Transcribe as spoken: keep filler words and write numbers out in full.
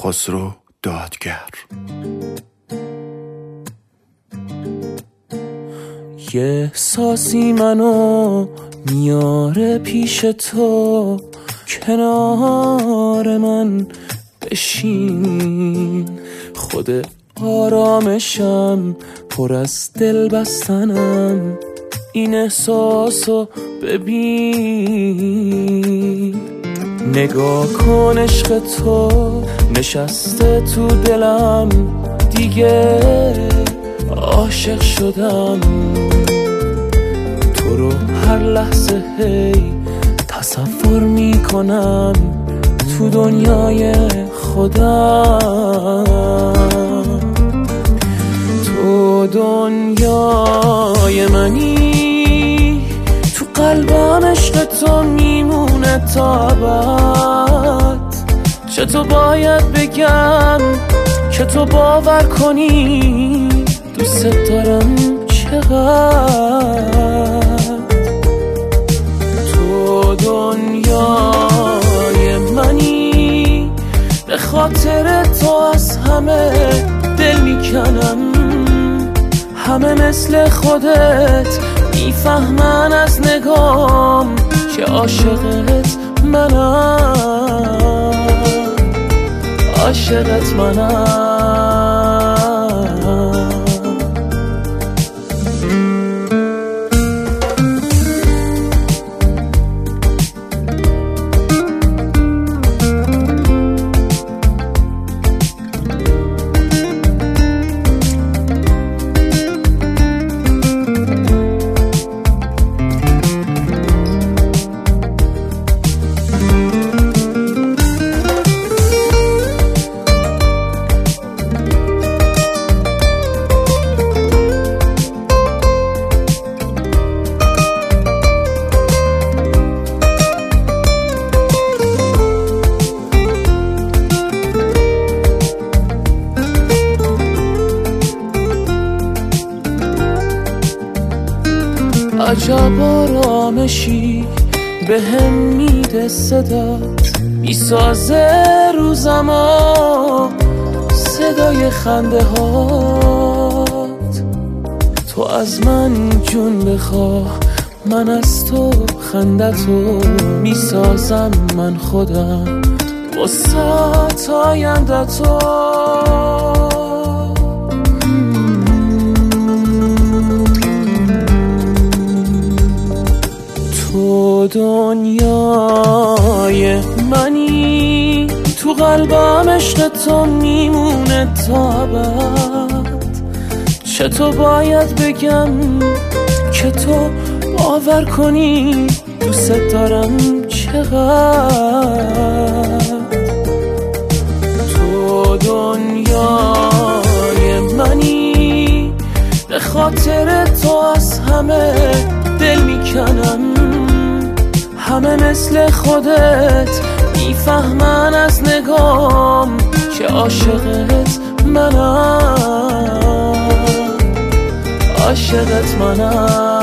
خسرو دادگر. یه احساسی منو میاره پیش تو، کنار من بشین. خود آرامشم پر از دل بستنم، این احساسو ببین. نگاه کن عشق تو نشسته تو دلم، دیگه عاشق شدم. تو رو هر لحظه هی تصور میکنم تو دنیای خودم. تو دنیای منی، تو قلبم عشق تو میمونه تا ابد. چطور باید بگم که تو باور کنی دوست دارم چقدر. تو دنیای منی، به خاطر تو از همه دل میکنم. همه مثل خودت میفهمن از نگام که عاشقت منم، عاشقت منم. عجب آرامشی به هم میده صدات، میسازه روزما صدای خنده هات. تو از من جون بخواه، من از تو خندتو میسازم من خودم واسه آینده تو. تو دنیای منی، تو قلبم عشق تو میمونه تا ابد. چطور باید بگم که تو باور کنی دوست دارم چقدر. تو دنیای منی، به خاطر تو از همه دل میکنم. همه مثل خودت میفهمن از نگام که عاشقت منم، عاشقت منم.